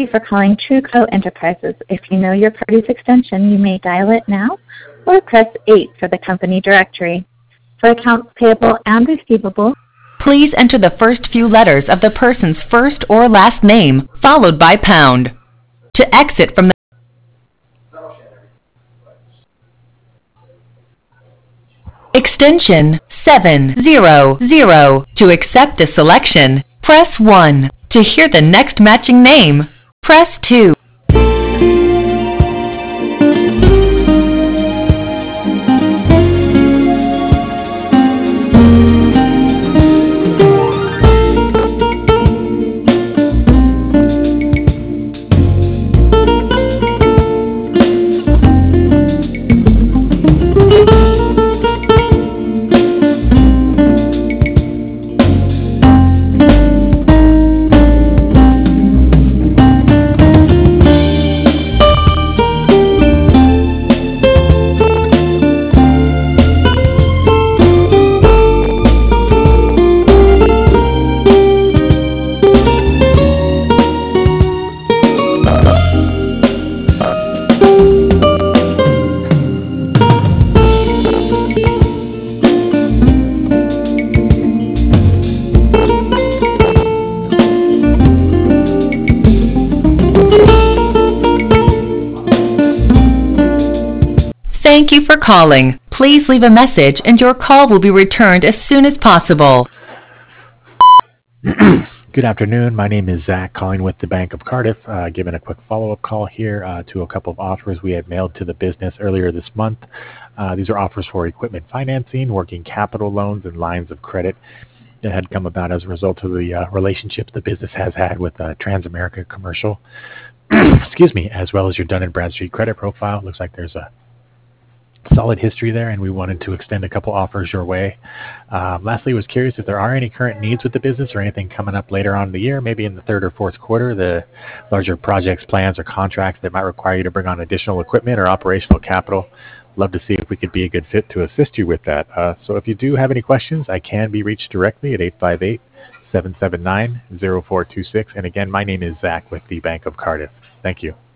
you for calling TrueCo Enterprises. If you know your party's extension, you may dial it now or press 8 for the company directory. For accounts payable and receivable, please enter the first few letters of the person's first or last name, followed by pound. To exit from the extension 700. To accept this selection, press 1. To hear the next matching name, press 2. Thank you for calling. Please leave a message and your call will be returned as soon as possible. Good afternoon. My name is Zach, calling with the Bank of Cardiff, giving a quick follow-up call here to a couple of offers we had mailed to the business earlier this month. These are offers for equipment financing, working capital loans, and lines of credit that had come about as a result of the relationships the business has had with Transamerica Commercial, excuse me, as well as your Dun & Bradstreet credit profile. Looks like there's a solid history there, and we wanted to extend a couple offers your way. Lastly, was curious if there are any current needs with the business or anything coming up later on in the year, maybe in the third or fourth quarter, the larger projects, plans, or contracts that might require you to bring on additional equipment or operational capital. Love to see if we could be a good fit to assist you with that. So if you do have any questions, I can be reached directly at 858-779-0426. And again, my name is Zach with the Bank of Cardiff. Thank you.